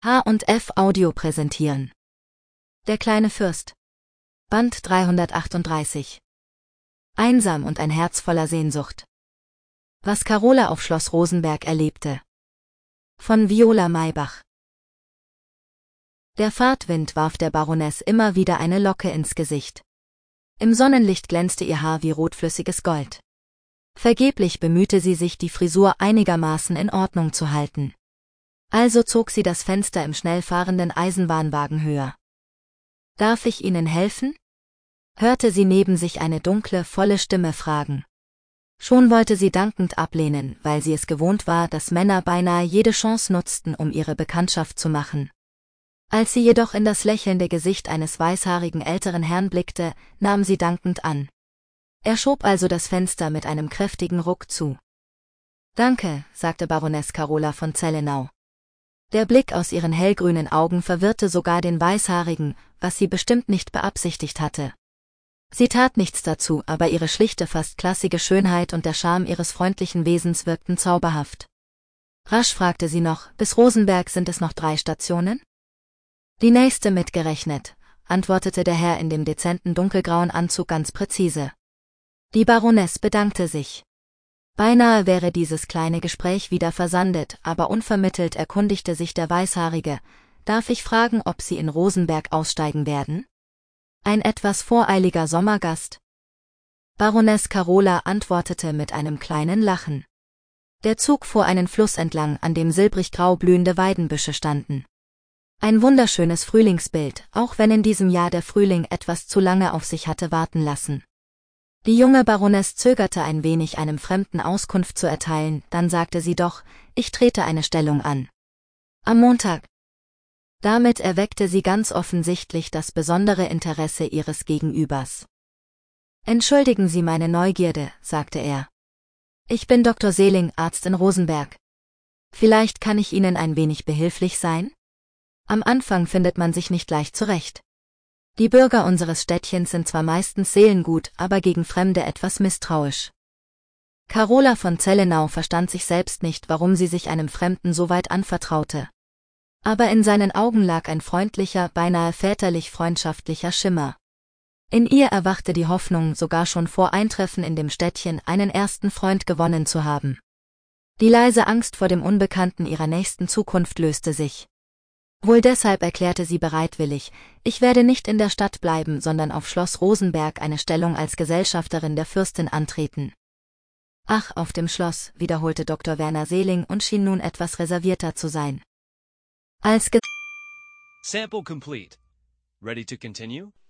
H&F Audio präsentieren. Der kleine Fürst. Band 338. Einsam und ein Herz voller Sehnsucht. Was Carola auf Schloss Rosenberg erlebte. Von Viola Maybach. Der Fahrtwind warf der Baroness immer wieder eine Locke ins Gesicht. Im Sonnenlicht glänzte ihr Haar wie rotflüssiges Gold. Vergeblich bemühte sie sich, die Frisur einigermaßen in Ordnung zu halten. Also zog sie das Fenster im schnell fahrenden Eisenbahnwagen höher. »Darf ich Ihnen helfen?« hörte sie neben sich eine dunkle, volle Stimme fragen. Schon wollte sie dankend ablehnen, weil sie es gewohnt war, dass Männer beinahe jede Chance nutzten, um ihre Bekanntschaft zu machen. Als sie jedoch in das lächelnde Gesicht eines weißhaarigen älteren Herrn blickte, nahm sie dankend an. Er schob also das Fenster mit einem kräftigen Ruck zu. »Danke«, sagte Baroness Carola von Zellenau. Der Blick aus ihren hellgrünen Augen verwirrte sogar den Weißhaarigen, was sie bestimmt nicht beabsichtigt hatte. Sie tat nichts dazu, aber ihre schlichte, fast klassische Schönheit und der Charme ihres freundlichen Wesens wirkten zauberhaft. Rasch fragte sie noch, bis Rosenberg sind es noch 3 Stationen? Die nächste mitgerechnet, antwortete der Herr in dem dezenten dunkelgrauen Anzug ganz präzise. Die Baroness bedankte sich. Beinahe wäre dieses kleine Gespräch wieder versandet, aber unvermittelt erkundigte sich der Weißhaarige, »Darf ich fragen, ob Sie in Rosenberg aussteigen werden? Ein etwas voreiliger Sommergast?« Baroness Carola antwortete mit einem kleinen Lachen. Der Zug fuhr einen Fluss entlang, an dem silbrig-grau blühende Weidenbüsche standen. Ein wunderschönes Frühlingsbild, auch wenn in diesem Jahr der Frühling etwas zu lange auf sich hatte warten lassen. Die junge Baroness zögerte ein wenig, einem Fremden Auskunft zu erteilen, dann sagte sie doch, ich trete eine Stellung an. Am Montag. Damit erweckte sie ganz offensichtlich das besondere Interesse ihres Gegenübers. Entschuldigen Sie meine Neugierde, sagte er. Ich bin Dr. Seeling, Arzt in Rosenberg. Vielleicht kann ich Ihnen ein wenig behilflich sein? Am Anfang findet man sich nicht leicht zurecht. Die Bürger unseres Städtchens sind zwar meistens seelengut, aber gegen Fremde etwas misstrauisch. Carola von Zellenau verstand sich selbst nicht, warum sie sich einem Fremden so weit anvertraute. Aber in seinen Augen lag ein freundlicher, beinahe väterlich freundschaftlicher Schimmer. In ihr erwachte die Hoffnung, sogar schon vor Eintreffen in dem Städtchen einen ersten Freund gewonnen zu haben. Die leise Angst vor dem Unbekannten ihrer nächsten Zukunft löste sich. Wohl deshalb erklärte sie bereitwillig, ich werde nicht in der Stadt bleiben, sondern auf Schloss Rosenberg eine Stellung als Gesellschafterin der Fürstin antreten. Ach, auf dem Schloss, wiederholte Dr. Werner Seeling und schien nun etwas reservierter zu sein. Als Sample complete. Ready to continue?